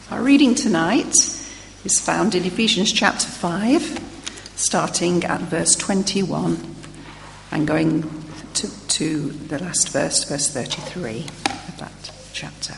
Our reading tonight is found in Ephesians chapter 5, starting at verse 21 and going to the last verse 33 of that chapter.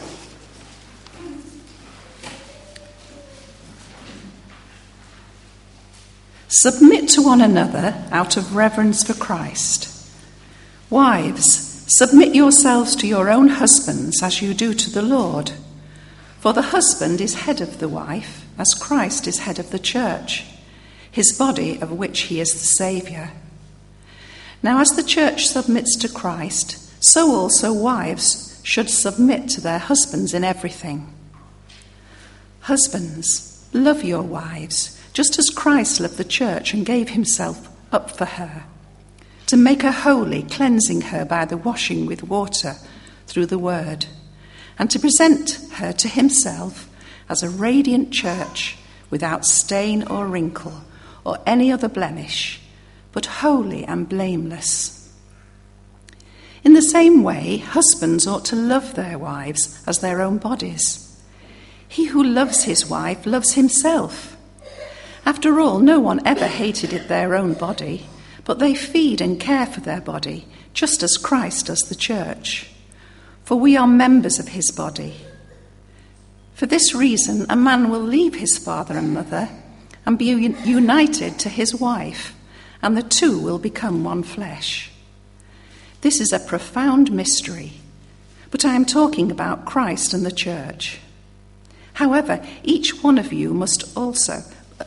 Submit to one another out of reverence for Christ. Wives, submit yourselves to your own husbands as you do to the Lord. For the husband is head of the wife, as Christ is head of the church, his body of which he is the Saviour. Now as the church submits to Christ, so also wives should submit to their husbands in everything. Husbands, love your wives, just as Christ loved the church and gave himself up for her, to make her holy, cleansing her by the washing with water through the word, and to present her to himself as a radiant church without stain or wrinkle or any other blemish, but holy and blameless. In the same way, husbands ought to love their wives as their own bodies. He who loves his wife loves himself. After all, no one ever hated their own body, but they feed and care for their body, just as Christ does the church. For we are members of his body. For this reason, a man will leave his father and mother and be united to his wife, and the two will become one flesh. This is a profound mystery, but I am talking about Christ and the church. However, each one of you also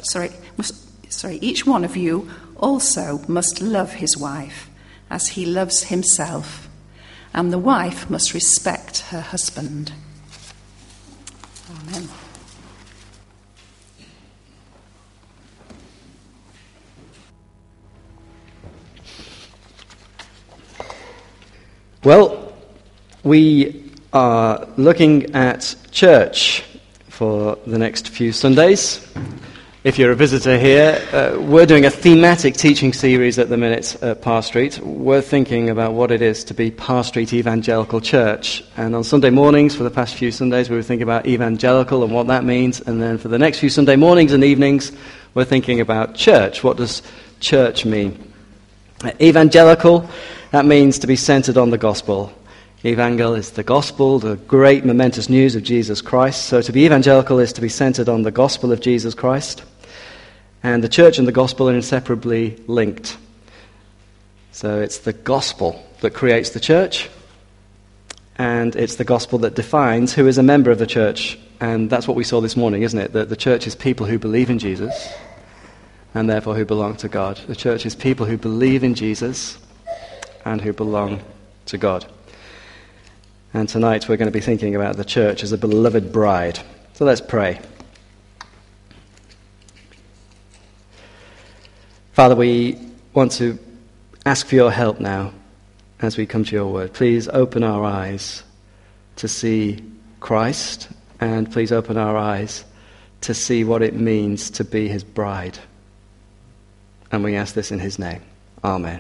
must love his wife as he loves himself. And the wife must respect her husband. Amen. Well, we are looking at church for the next few Sundays. If you're a visitor here, we're doing a thematic teaching series at the minute at Parr Street. We're thinking about what it is to be Parr Street Evangelical Church. And on Sunday mornings, for the past few Sundays, we were thinking about evangelical and what that means. And then for the next few Sunday mornings and evenings, we're thinking about church. What does church mean? Evangelical, that means to be centered on the gospel. Evangel is the gospel, the great momentous news of Jesus Christ. So to be evangelical is to be centered on the gospel of Jesus Christ. And the church and the gospel are inseparably linked. So it's the gospel that creates the church, and it's the gospel that defines who is a member of the church. And that's what we saw this morning, isn't it? That the church is people who believe in Jesus, and therefore who belong to God. The church is people who believe in Jesus, and who belong to God. And tonight we're going to be thinking about the church as a beloved bride. So let's pray. Father, we want to ask for your help now as we come to your word. Please open our eyes to see Christ, and please open our eyes to see what it means to be his bride. And we ask this in his name. Amen.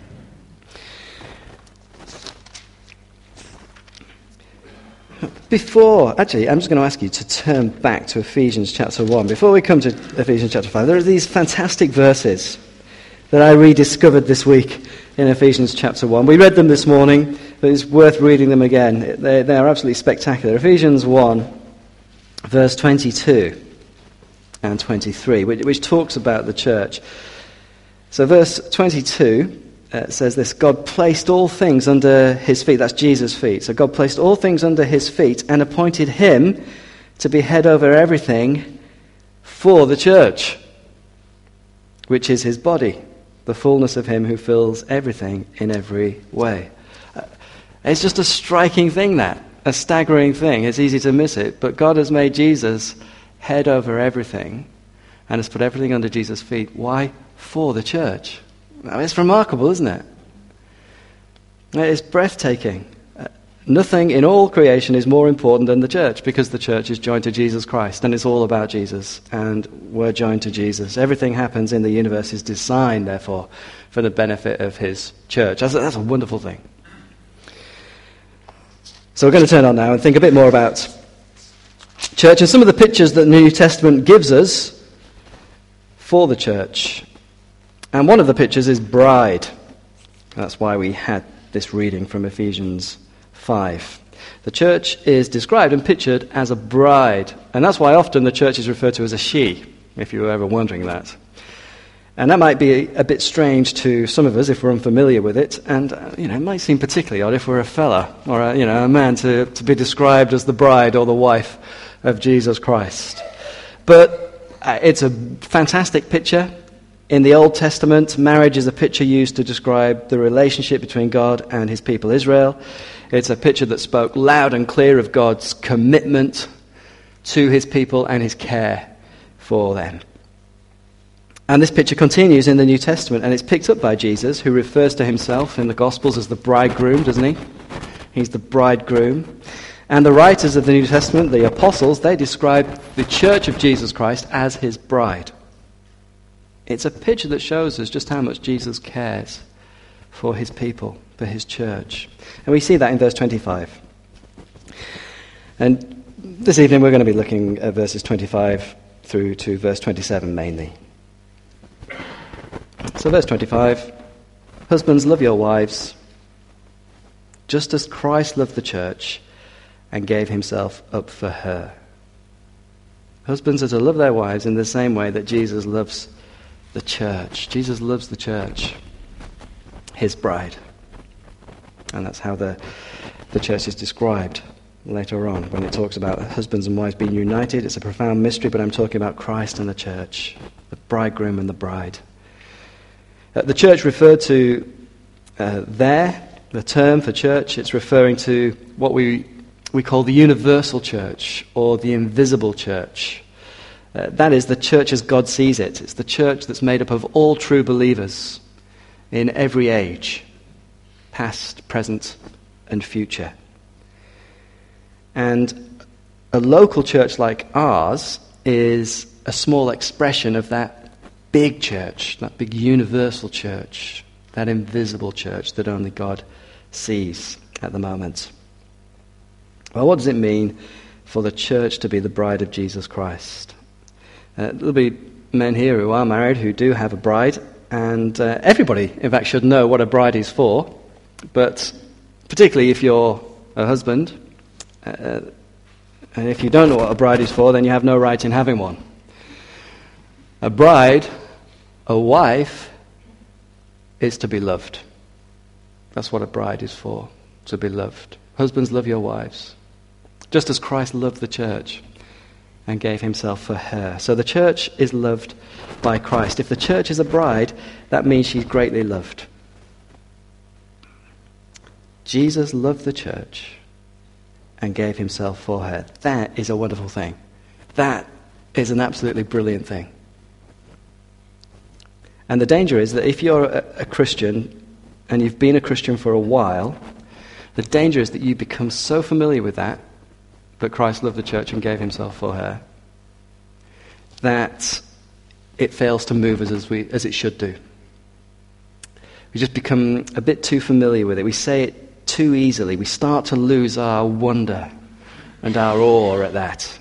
Actually, I'm just going to ask you to turn back to Ephesians chapter 1. Before we come to Ephesians chapter 5, there are these fantastic verses that I rediscovered this week in Ephesians chapter 1. We read them this morning, but it's worth reading them again. They are absolutely spectacular. Ephesians 1, verse 22 and 23, which talks about the church. So verse 22 says this: God placed all things under his feet. That's Jesus' feet. So God placed all things under his feet and appointed him to be head over everything for the church, which is his body, the fullness of him who fills everything in every way. It's just a striking thing, a staggering thing. It's easy to miss it, but God has made Jesus head over everything and has put everything under Jesus' feet. Why? For the church. It's remarkable, isn't it? It's breathtaking. Nothing in all creation is more important than the church, because the church is joined to Jesus Christ, and it's all about Jesus, and we're joined to Jesus. Everything happens in the universe is designed, therefore, for the benefit of his church. That's a wonderful thing. So we're going to turn on now and think a bit more about church and some of the pictures that the New Testament gives us for the church. And one of the pictures is bride. That's why we had this reading from Ephesians 5. The church is described and pictured as a bride, and that's why often the church is referred to as a she, if you were ever wondering that. And that might be a bit strange to some of us if we're unfamiliar with it, and it might seem particularly odd if we're a fella or a man to be described as the bride or the wife of Jesus Christ. But it's a fantastic picture. In the Old Testament, marriage is a picture used to describe the relationship between God and his people Israel. It's a picture that spoke loud and clear of God's commitment to his people and his care for them. And this picture continues in the New Testament, and it's picked up by Jesus, who refers to himself in the Gospels as the bridegroom, doesn't he? He's the bridegroom. And the writers of the New Testament, the apostles, they describe the church of Jesus Christ as his bride. It's a picture that shows us just how much Jesus cares for his people, for his church. And we see that in verse 25. And this evening we're going to be looking at verses 25 through to verse 27 mainly. So verse 25, husbands, love your wives, just as Christ loved the church and gave himself up for her. Husbands are to love their wives in the same way that Jesus loves the church. Jesus loves the church, his bride. And that's how the church is described later on. When it talks about husbands and wives being united, it's a profound mystery, but I'm talking about Christ and the church, the bridegroom and the bride. The church referred to there, the term for church, it's referring to what we call the universal church or the invisible church. That is the church as God sees it. It's the church that's made up of all true believers in every age, past, present, and future. And a local church like ours is a small expression of that big church, that big universal church, that invisible church that only God sees at the moment. Well, what does it mean for the church to be the bride of Jesus Christ? There'll be men here who are married who do have a bride, and everybody, in fact, should know what a bride is for, but particularly if you're a husband, and if you don't know what a bride is for, then you have no right in having one. A bride, a wife, is to be loved. That's what a bride is for, to be loved. Husbands, love your wives, just as Christ loved the church and gave himself for her. So the church is loved by Christ. If the church is a bride, that means she's greatly loved. Jesus loved the church and gave himself for her. That is a wonderful thing. That is an absolutely brilliant thing. And the danger is that if you're a Christian and you've been a Christian for a while, the danger is that you become so familiar with that Christ loved the church and gave himself for her, that it fails to move us as it should do. We just become a bit too familiar with it. We say it too easily. We start to lose our wonder and our awe at that.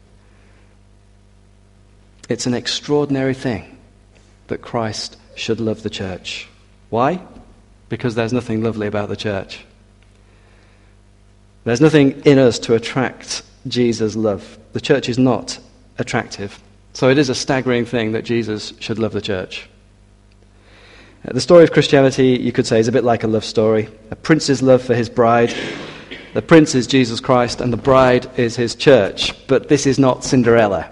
It's an extraordinary thing that Christ should love the church. Why? Because there's nothing lovely about the church. There's nothing in us to attract Jesus' love. The church is not attractive. So it is a staggering thing that Jesus should love the church. The story of Christianity, you could say, is a bit like a love story. A prince's love for his bride. The prince is Jesus Christ and the bride is his church. But this is not Cinderella.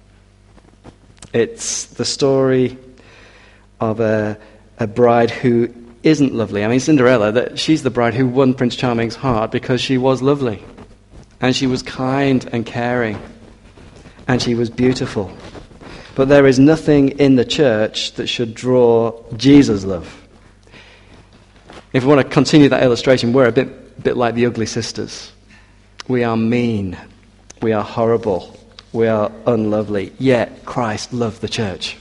It's the story of a bride who isn't lovely. I mean, Cinderella, she's the bride who won Prince Charming's heart because she was lovely. And she was kind and caring. And she was beautiful. But there is nothing in the church that should draw Jesus' love. If we want to continue that illustration, we're a bit like the ugly sisters. We are mean. We are horrible. We are unlovely. Yet Christ loved the church.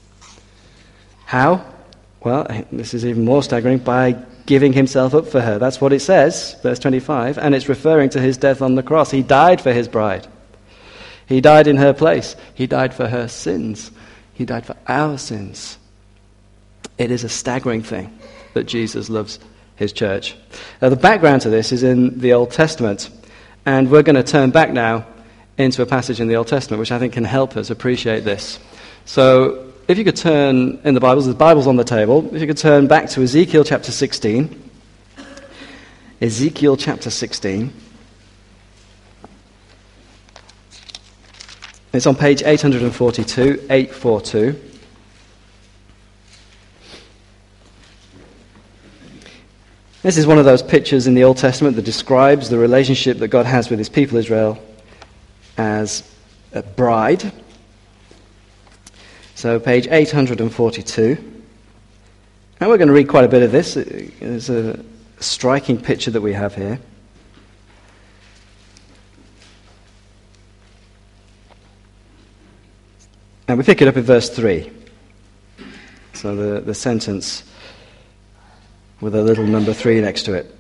How? Well, this is even more staggering, by giving himself up for her. That's what it says, verse 25, and it's referring to his death on the cross. He died for his bride. He died in her place. He died for her sins. He died for our sins. It is a staggering thing that Jesus loves his church. Now, the background to this is in the Old Testament, and we're going to turn back now into a passage in the Old Testament which I think can help us appreciate this. So if you could turn in the Bibles, the Bible's on the table, if you could turn back to Ezekiel chapter 16. Ezekiel chapter 16. It's on page 842, 842. This is one of those pictures in the Old Testament that describes the relationship that God has with his people Israel as a bride. So page 842. And we're going to read quite a bit of this. It's a striking picture that we have here. And we pick it up in verse 3. So the sentence with a little number 3 next to it.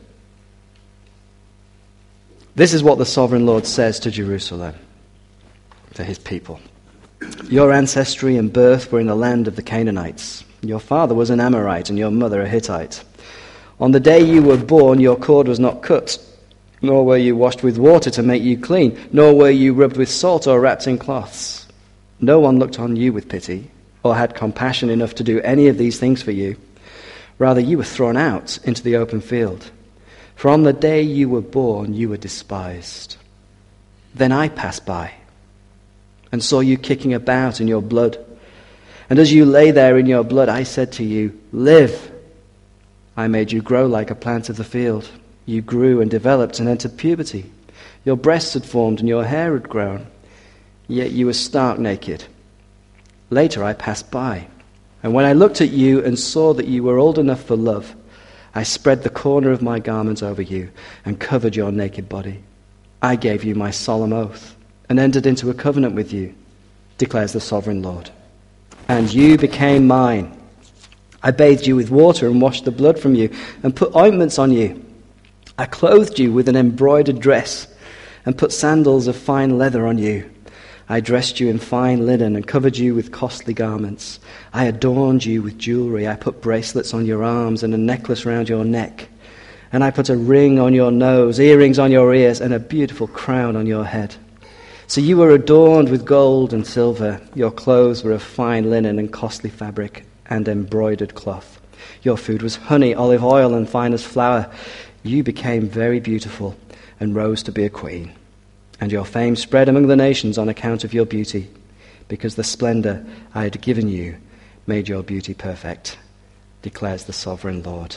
This is what the sovereign Lord says to Jerusalem, to his people. Your ancestry and birth were in the land of the Canaanites. Your father was an Amorite and your mother a Hittite. On the day you were born, your cord was not cut, nor were you washed with water to make you clean, nor were you rubbed with salt or wrapped in cloths. No one looked on you with pity, or had compassion enough to do any of these things for you. Rather, you were thrown out into the open field. For on the day you were born, you were despised. Then I passed by and saw you kicking about in your blood. And as you lay there in your blood, I said to you, live. I made you grow like a plant of the field. You grew and developed and entered puberty. Your breasts had formed and your hair had grown. Yet you were stark naked. Later I passed by. And when I looked at you and saw that you were old enough for love, I spread the corner of my garment over you and covered your naked body. I gave you my solemn oath and entered into a covenant with you, declares the sovereign Lord. And you became mine. I bathed you with water and washed the blood from you and put ointments on you. I clothed you with an embroidered dress and put sandals of fine leather on you. I dressed you in fine linen and covered you with costly garments. I adorned you with jewelry. I put bracelets on your arms and a necklace around your neck. And I put a ring on your nose, earrings on your ears, and a beautiful crown on your head. So you were adorned with gold and silver. Your clothes were of fine linen and costly fabric and embroidered cloth. Your food was honey, olive oil, and finest flour. You became very beautiful and rose to be a queen. And your fame spread among the nations on account of your beauty, because the splendor I had given you made your beauty perfect, declares the sovereign Lord.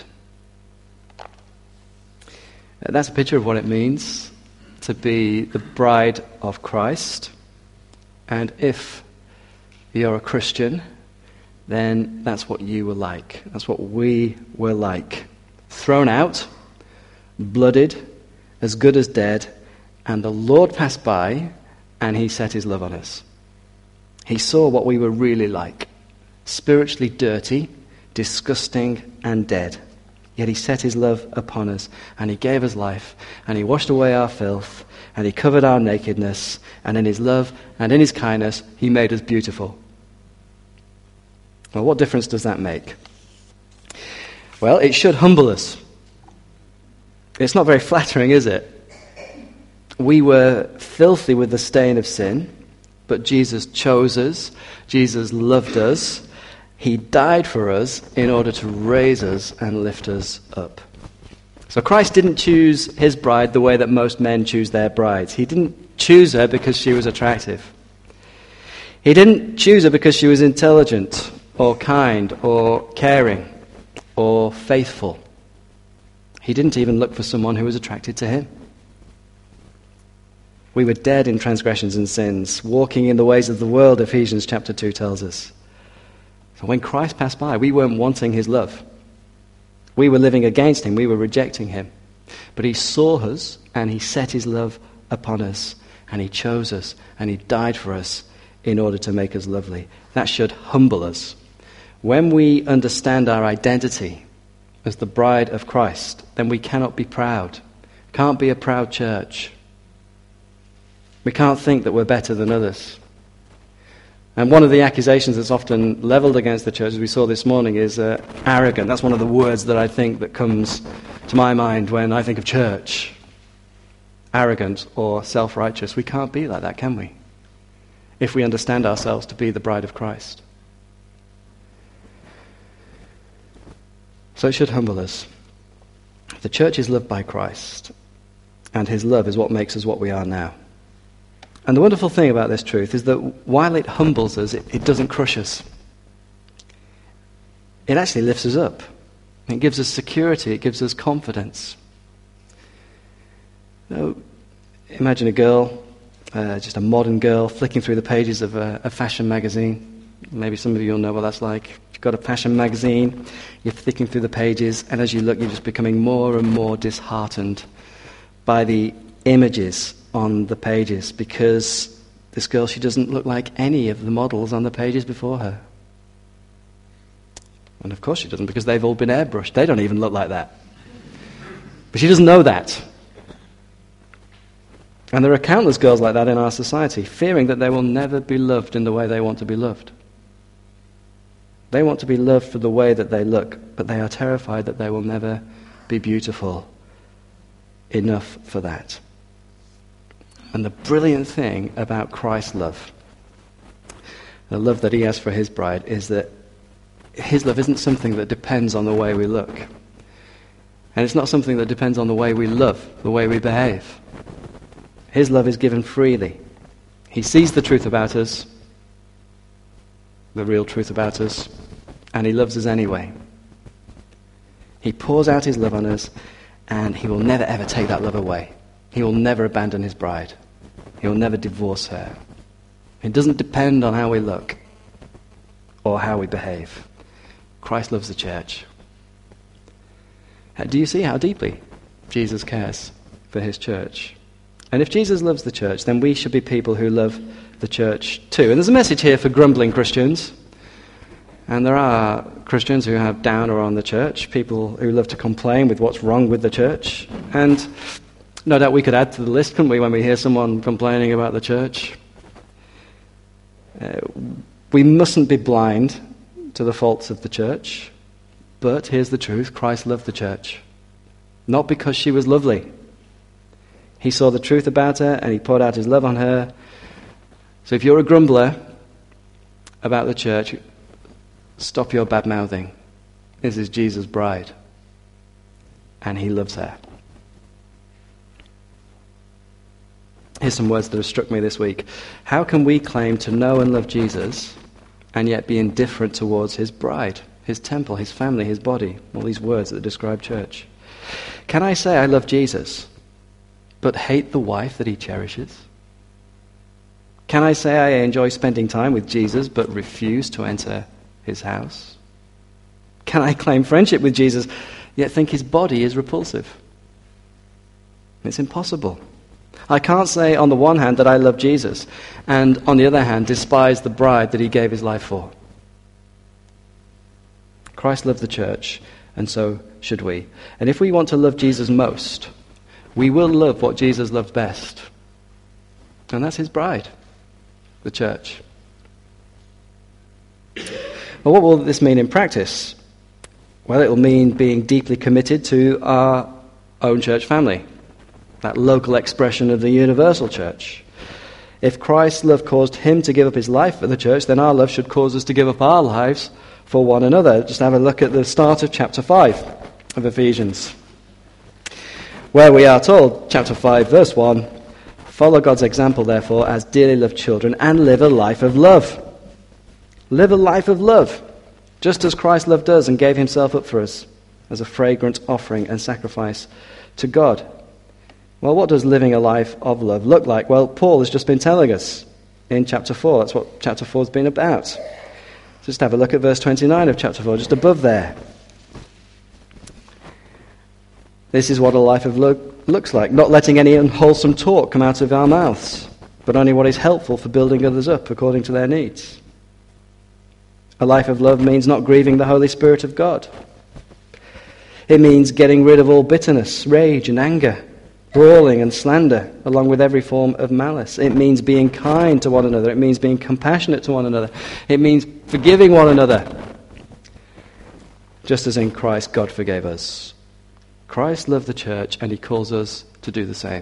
That's a picture of what it means to be the bride of Christ. And if you're a Christian, then that's what you were like. That's what we were like. Thrown out, blooded, as good as dead, and the Lord passed by and he set his love on us. He saw what we were really like. Spiritually dirty, disgusting, and dead. Yet he set his love upon us, and he gave us life, and he washed away our filth, and he covered our nakedness, and in his love and in his kindness, he made us beautiful. Well, what difference does that make? Well, it should humble us. It's not very flattering, is it? We were filthy with the stain of sin, but Jesus chose us. Jesus loved us. He died for us in order to raise us and lift us up. So Christ didn't choose his bride the way that most men choose their brides. He didn't choose her because she was attractive. He didn't choose her because she was intelligent or kind or caring or faithful. He didn't even look for someone who was attracted to him. We were dead in transgressions and sins, walking in the ways of the world, Ephesians chapter 2 tells us. So when Christ passed by, we weren't wanting his love. We were living against him. We were rejecting him. But he saw us and he set his love upon us. And he chose us and he died for us in order to make us lovely. That should humble us. When we understand our identity as the bride of Christ, then we cannot be proud. Can't be a proud church. We can't think that we're better than others. And one of the accusations that's often leveled against the church, as we saw this morning, is arrogant. That's one of the words that I think that comes to my mind when I think of church. Arrogant or self-righteous. We can't be like that, can we? If we understand ourselves to be the bride of Christ. So it should humble us. The church is loved by Christ, and his love is what makes us what we are now. And the wonderful thing about this truth is that while it humbles us, it doesn't crush us. It actually lifts us up. It gives us security. It gives us confidence. Imagine a girl, just a modern girl, flicking through the pages of a fashion magazine. Maybe some of you will know what that's like. You've got a fashion magazine, you're flicking through the pages, and as you look, you're just becoming more and more disheartened by the images on the pages, because this girl, she doesn't look like any of the models on the pages before her. And of course she doesn't, because they've all been airbrushed. They don't even look like that. But she doesn't know that. And there are countless girls like that in our society, fearing that they will never be loved in the way they want to be loved. They want to be loved for the way that they look, but they are terrified that they will never be beautiful enough for that. And the brilliant thing about Christ's love, the love that he has for his bride, is that his love isn't something that depends on the way we look. And it's not something that depends on the way we love, the way we behave. His love is given freely. He sees the truth about us, the real truth about us, and he loves us anyway. He pours out his love on us, and he will never ever take that love away. He will never abandon his bride. He will never divorce her. It doesn't depend on how we look or how we behave. Christ loves the church. Do you see how deeply Jesus cares for his church? And if Jesus loves the church, then we should be people who love the church too. And there's a message here for grumbling Christians. And there are Christians who have downer on the church, people who love to complain with what's wrong with the church. And no doubt we could add to the list, couldn't we, when we hear someone complaining about the church? We mustn't be blind to the faults of the church. But here's the truth, Christ loved the church. Not because she was lovely. He saw the truth about her and he poured out his love on her. So if you're a grumbler about the church, stop your bad-mouthing. This is Jesus' bride. And he loves her. Here's some words that have struck me this week. How can we claim to know and love Jesus and yet be indifferent towards his bride, his temple, his family, his body? All these words that describe church. Can I say I love Jesus but hate the wife that he cherishes? Can I say I enjoy spending time with Jesus but refuse to enter his house? Can I claim friendship with Jesus yet think his body is repulsive? It's impossible. I can't say on the one hand that I love Jesus and on the other hand despise the bride that he gave his life for. Christ loved the church, and so should we. And if we want to love Jesus most, we will love what Jesus loved best. And that's his bride, the church. Well, what will this mean in practice? Well, it will mean being deeply committed to our own church family, that local expression of the universal church. If Christ's love caused him to give up his life for the church, then our love should cause us to give up our lives for one another. Just have a look at the start of chapter 5 of Ephesians, where we are told, chapter 5, verse 1, follow God's example, therefore, as dearly loved children, and live a life of love. Live a life of love, just as Christ loved us and gave himself up for us as a fragrant offering and sacrifice to God. Well, what does living a life of love look like? Well, Paul has just been telling us in chapter 4. That's what chapter 4 has been about. Just have a look at verse 29 of chapter 4, just above there. This is what a life of love looks like. Not letting any unwholesome talk come out of our mouths, but only what is helpful for building others up according to their needs. A life of love means not grieving the Holy Spirit of God. It means getting rid of all bitterness, rage, and anger, brawling and slander, along with every form of malice. It means being kind to one another. It means being compassionate to one another. It means forgiving one another. Just as in Christ, God forgave us. Christ loved the church, and he calls us to do the same.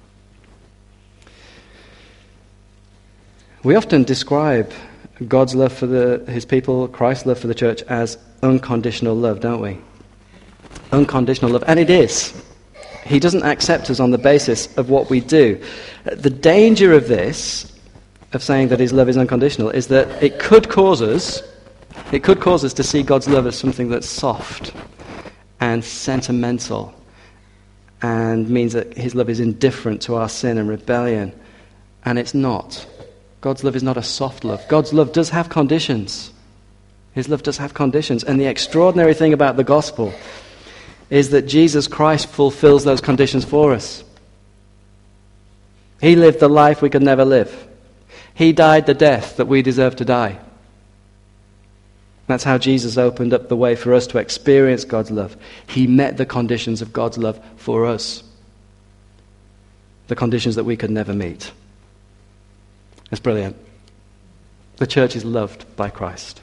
We often describe God's love for his people, Christ's love for the church, as unconditional love, don't we? Unconditional love. And it is. He doesn't accept us on the basis of what we do. The danger of this, of saying that his love is unconditional, is that it could cause us to see God's love as something that's soft and sentimental, and means that his love is indifferent to our sin and rebellion. And it's not. God's love is not a soft love. God's love does have conditions. His love does have conditions. And the extraordinary thing about the gospel is that Jesus Christ fulfills those conditions for us. He lived the life we could never live. He died the death that we deserve to die. That's how Jesus opened up the way for us to experience God's love. He met the conditions of God's love for us. The conditions that we could never meet. It's brilliant. The church is loved by Christ.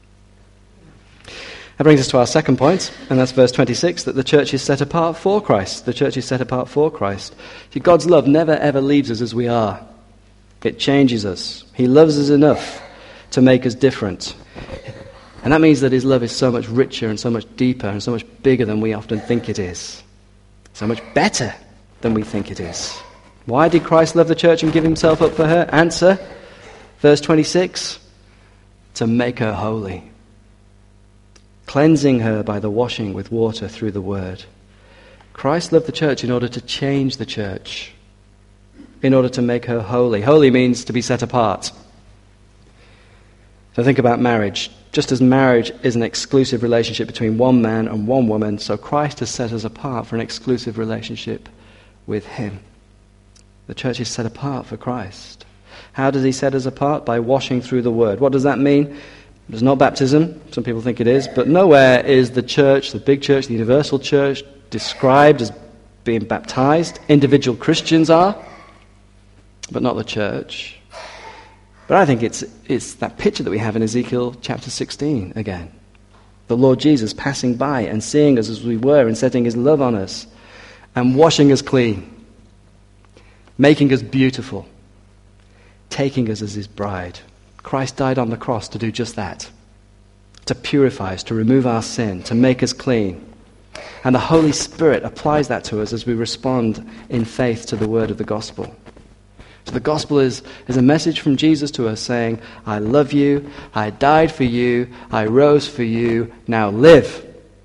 That brings us to our second point, and that's verse 26, that the church is set apart for Christ. The church is set apart for Christ. See, God's love never ever leaves us as we are. It changes us. He loves us enough to make us different. And that means that his love is so much richer and so much deeper and so much bigger than we often think it is. So much better than we think it is. Why did Christ love the church and give himself up for her? Answer, verse 26, to make her holy. Cleansing her by the washing with water through the word. Christ loved the church in order to change the church, in order to make her holy. Holy means to be set apart. So think about marriage. Just as marriage is an exclusive relationship between one man and one woman, so Christ has set us apart for an exclusive relationship with him. The church is set apart for Christ. How does he set us apart? By washing through the word. What does that mean? It's not baptism. Some people think it is. But nowhere is the church, the big church, the universal church, described as being baptized. Individual Christians are, but not the church. But I think it's that picture that we have in Ezekiel chapter 16 again. The Lord Jesus passing by and seeing us as we were and setting his love on us and washing us clean, making us beautiful, taking us as his bride. Christ died on the cross to do just that, to purify us, to remove our sin, to make us clean. And the Holy Spirit applies that to us as we respond in faith to the word of the gospel. So the gospel is a message from Jesus to us saying, I love you, I died for you, I rose for you, now live.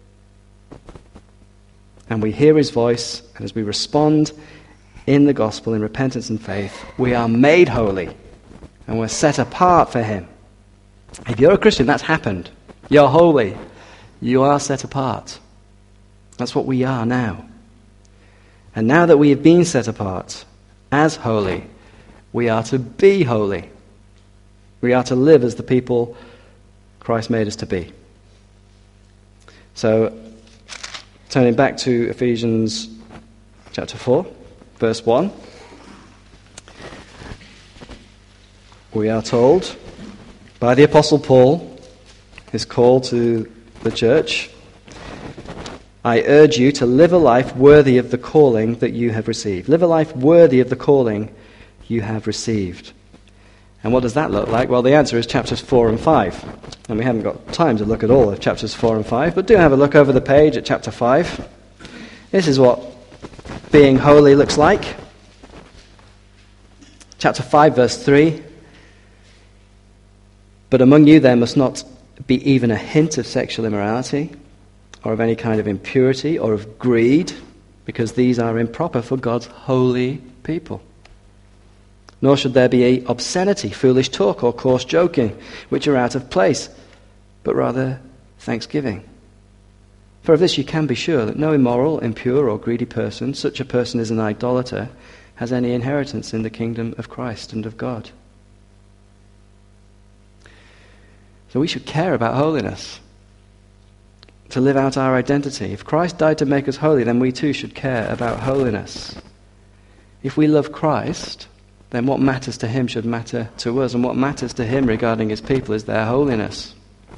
And we hear his voice, and as we respond in the gospel, in repentance and faith, we are made holy, and we're set apart for him. If you're a Christian, that's happened. You're holy. You are set apart. That's what we are now. And now that we have been set apart as holy, we are to be holy. We are to live as the people Christ made us to be. So, turning back to Ephesians chapter 4, verse 1, we are told by the Apostle Paul, his call to the church, I urge you to live a life worthy of the calling that you have received. Live a life worthy of the calling you have received. And what does that look like? Well, the answer is chapters 4 and 5. And we haven't got time to look at all of chapters 4 and 5, but do have a look over the page at chapter 5. This is what being holy looks like. Chapter 5, verse 3. But among you there must not be even a hint of sexual immorality, or of any kind of impurity, or of greed, because these are improper for God's holy people. Nor should there be obscenity, foolish talk, or coarse joking, which are out of place, but rather thanksgiving. For of this you can be sure, that no immoral, impure, or greedy person, such a person is an idolater, has any inheritance in the kingdom of Christ and of God. So we should care about holiness, to live out our identity. If Christ died to make us holy, then we too should care about holiness. If we love Christ, then what matters to him should matter to us, and what matters to him regarding his people is their holiness.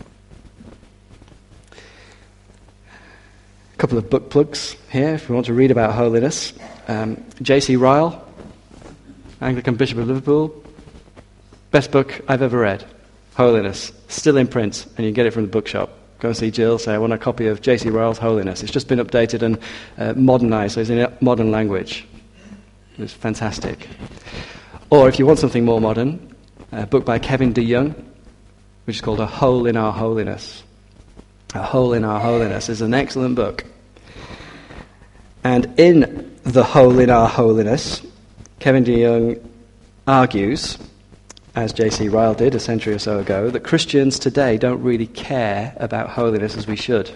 A couple of book plugs here, if we want to read about holiness. J.C. Ryle, Anglican Bishop of Liverpool, best book I've ever read, Holiness, still in print, and you can get it from the bookshop. Go and see Jill, say, I want a copy of J.C. Ryle's Holiness. It's just been updated and modernized, so it's in modern language. It's fantastic. Or if you want something more modern, a book by Kevin DeYoung, which is called A Hole in Our Holiness. A Hole in Our Holiness is an excellent book. And in The Hole in Our Holiness, Kevin DeYoung argues, as J.C. Ryle did a century or so ago, that Christians today don't really care about holiness as we should.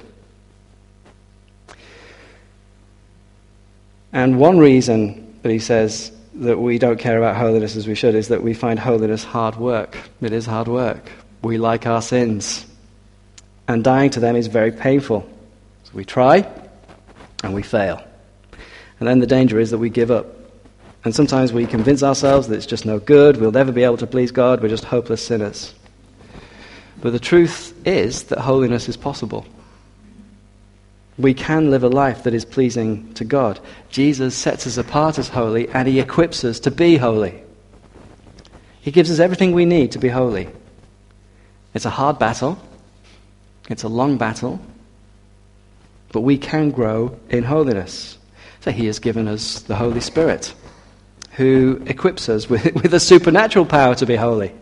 And one reason that he says that we don't care about holiness as we should is that we find holiness hard work. It is hard work. We like our sins. And dying to them is very painful. So we try, and we fail. And then the danger is that we give up. And sometimes we convince ourselves that it's just no good, we'll never be able to please God, we're just hopeless sinners. But the truth is that holiness is possible. We can live a life that is pleasing to God. Jesus sets us apart as holy, and he equips us to be holy. He gives us everything we need to be holy. It's a hard battle. It's a long battle. But we can grow in holiness. So he has given us the Holy Spirit, who equips us with a supernatural power to be holy.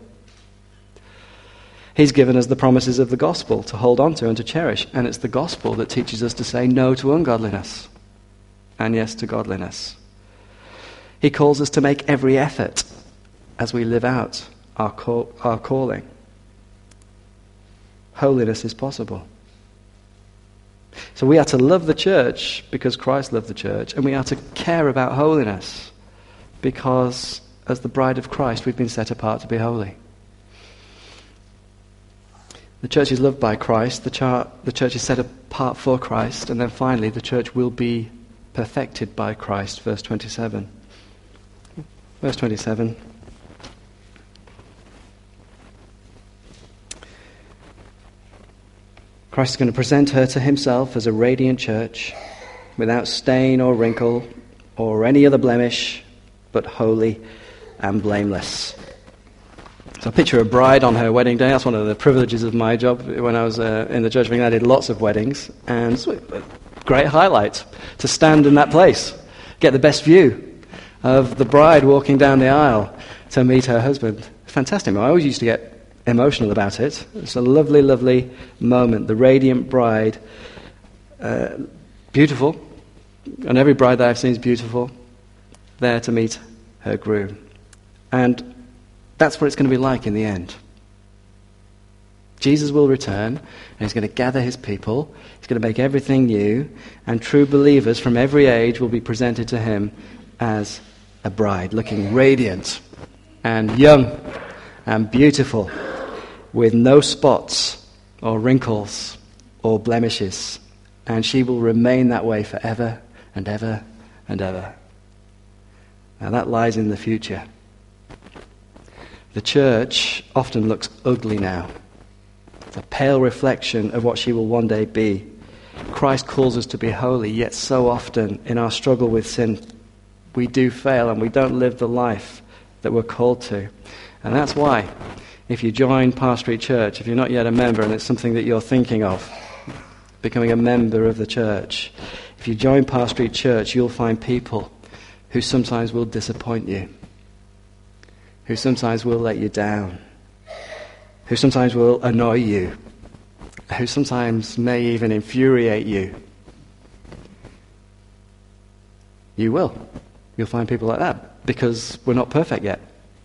He's given us the promises of the gospel to hold on to and to cherish, and it's the gospel that teaches us to say no to ungodliness and yes to godliness. He calls us to make every effort as we live out our calling. Holiness is possible. So we are to love the church because Christ loved the church, and we are to care about holiness because as the bride of Christ we've been set apart to be holy. The church is loved by Christ, the church is set apart for Christ, and then finally the church will be perfected by Christ, verse 27. Verse 27. Christ is going to present her to himself as a radiant church, without stain or wrinkle or any other blemish, but holy and blameless. So picture a bride on her wedding day. That's one of the privileges of my job. When I was in the Church of England, I did lots of weddings, and it's a great highlight to stand in that place, get the best view of the bride walking down the aisle to meet her husband. Fantastic. I always used to get emotional about it. It's a lovely, lovely moment. The radiant bride, beautiful, and every bride that I've seen is beautiful, there to meet her groom. And that's what it's going to be like in the end. Jesus will return, and he's going to gather his people. He's going to make everything new, and true believers from every age will be presented to him as a bride, looking radiant and young and beautiful, with no spots or wrinkles or blemishes. And she will remain that way forever and ever and ever. Now that lies in the future. The church often looks ugly now. It's a pale reflection of what she will one day be. Christ calls us to be holy, yet so often in our struggle with sin, we do fail and we don't live the life that we're called to. And that's why, if you join Park Street Church, if you're not yet a member and it's something that you're thinking of, becoming a member of the church, if you join Park Street Church, you'll find people who sometimes will disappoint you, who sometimes will let you down, who sometimes will annoy you, who sometimes may even infuriate you. You will. You'll find people like that, because we're not perfect yet.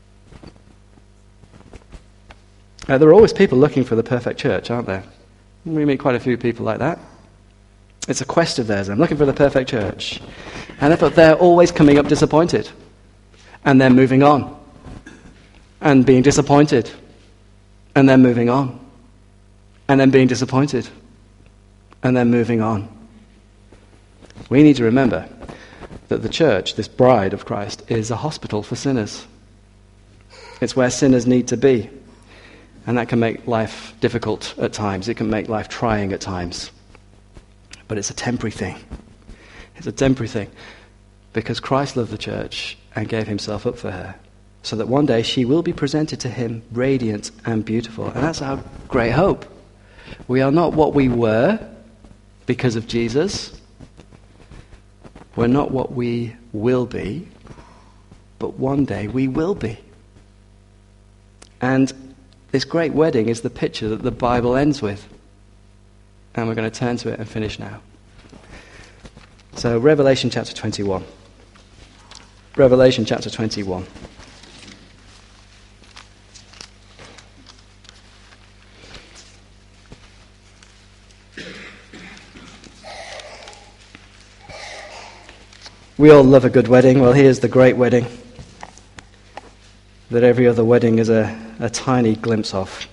There are always people looking for the perfect church, aren't there? We meet quite a few people like that. It's a quest of theirs. I'm looking for the perfect church. But they're always coming up disappointed. And then moving on. And being disappointed. And then moving on. And then being disappointed. And then moving on. We need to remember that the church, this bride of Christ, is a hospital for sinners. It's where sinners need to be. And that can make life difficult at times. It can make life trying at times. But it's a temporary thing. It's a temporary thing. Because Christ loved the church and gave himself up for her, so that one day she will be presented to him radiant and beautiful. And that's our great hope. We are not what we were because of Jesus. We're not what we will be, but one day we will be. And this great wedding is the picture that the Bible ends with. And we're going to turn to it and finish now. So, Revelation chapter 21. Revelation chapter 21. We all love a good wedding. Well, here's the great wedding that every other wedding is a tiny glimpse of.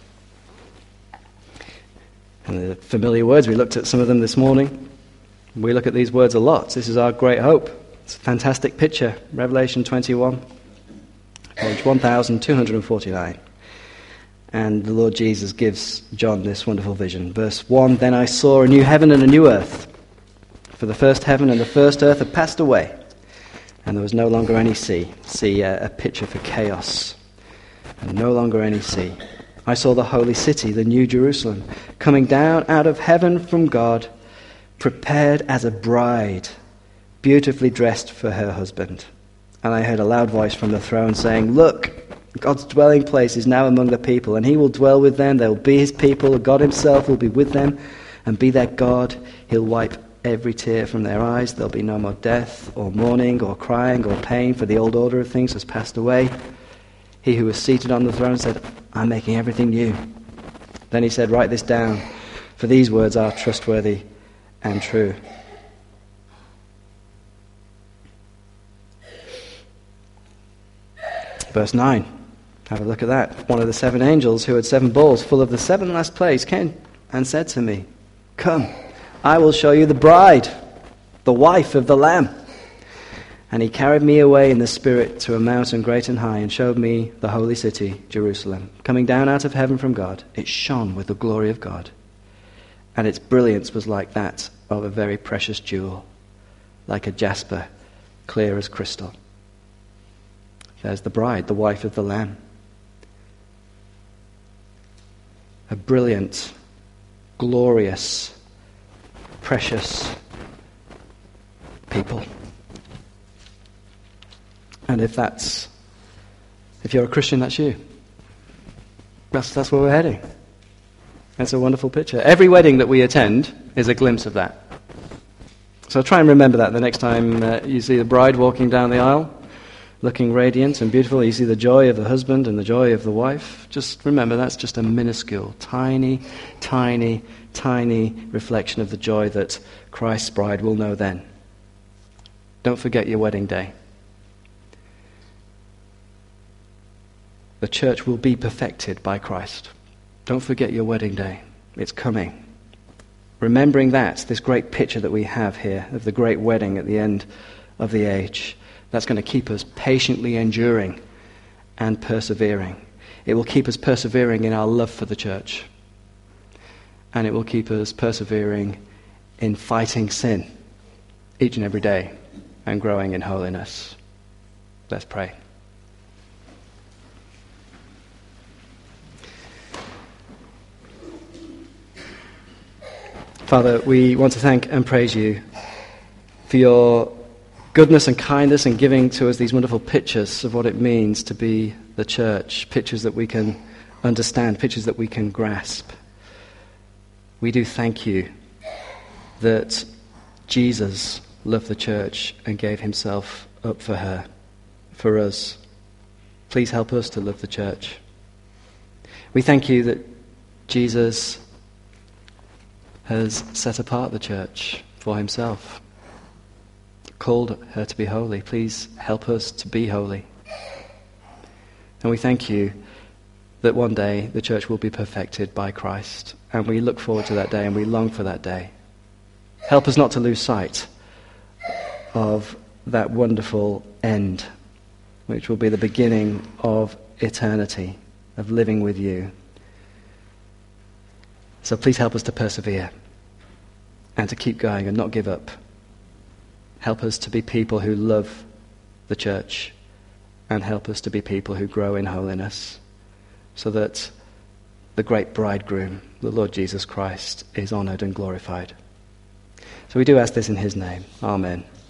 And the familiar words, we looked at some of them this morning. We look at these words a lot. This is our great hope. It's a fantastic picture. Revelation 21, page 1249. And the Lord Jesus gives John this wonderful vision. Verse 1, "Then I saw a new heaven and a new earth. For the first heaven and the first earth had passed away, and there was no longer any sea." See, a picture for chaos. And no longer any sea. "I saw the holy city, the new Jerusalem, coming down out of heaven from God, prepared as a bride, beautifully dressed for her husband. And I heard a loud voice from the throne saying, 'Look, God's dwelling place is now among the people, and he will dwell with them. They will be his people. God himself will be with them and be their God. He'll wipe every tear from their eyes. There'll be no more death or mourning or crying or pain, for the old order of things has passed away.' He who was seated on the throne said, 'I'm making everything new.' Then he said, 'Write this down, for these words are trustworthy and true.'" Verse 9. Have a look at that. "One of the 7 angels who had 7 bowls full of the 7 last plagues came and said to me, 'Come, I will show you the bride, the wife of the Lamb.' And he carried me away in the Spirit to a mountain great and high, and showed me the holy city, Jerusalem, coming down out of heaven from God. It shone with the glory of God, and its brilliance was like that of a very precious jewel, like a jasper, clear as crystal." There's the bride, the wife of the Lamb. A brilliant, glorious, precious people. And if you're a Christian, that's you. That's where we're heading. That's a wonderful picture. Every wedding that we attend is a glimpse of that. So try and remember that the next time you see the bride walking down the aisle, looking radiant and beautiful. You see the joy of the husband and the joy of the wife. Just remember that's just a minuscule, tiny, tiny, tiny reflection of the joy that Christ's bride will know then. Don't forget your wedding day. The church will be perfected by Christ. Don't forget your wedding day. It's coming. Remembering that, this great picture that we have here of the great wedding at the end of the age, that's going to keep us patiently enduring and persevering. It will keep us persevering in our love for the church. And it will keep us persevering in fighting sin each and every day and growing in holiness. Let's pray. Father, we want to thank and praise you for your goodness and kindness and giving to us these wonderful pictures of what it means to be the church, pictures that we can understand, pictures that we can grasp. We do thank you that Jesus loved the church and gave himself up for her, for us. Please help us to love the church. We thank you that Jesus has set apart the church for himself, called her to be holy. Please help us to be holy. And we thank you that one day the church will be perfected by Christ. And we look forward to that day and we long for that day. Help us not to lose sight of that wonderful end, which will be the beginning of eternity, of living with you. So please help us to persevere and to keep going and not give up. Help us to be people who love the church, and help us to be people who grow in holiness, so that the great bridegroom, the Lord Jesus Christ, is honoured and glorified. So we do ask this in his name. Amen.